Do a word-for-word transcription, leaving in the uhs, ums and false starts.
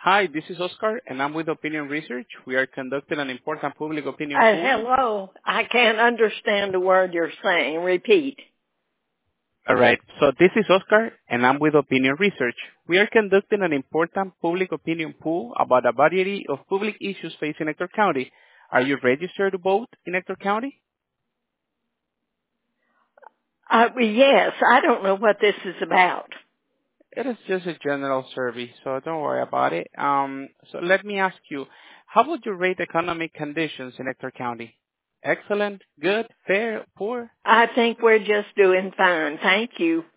Hi, this is Oscar, and I'm with Opinion Research. We are conducting an important public opinion Uh, poll. hello. I can't understand a word you're saying. Repeat. All right, so this is Oscar, and I'm with Opinion Research. We are conducting an important public opinion poll about a variety of public issues facing Ector County. Are you registered to vote in Ector County? Uh, yes, I don't know what this is about. It is just a general survey, so don't worry about it. Um, so let me ask you, how would you rate economic conditions in Ector County? Excellent, good, fair, poor? I think we're just doing fine. Thank you.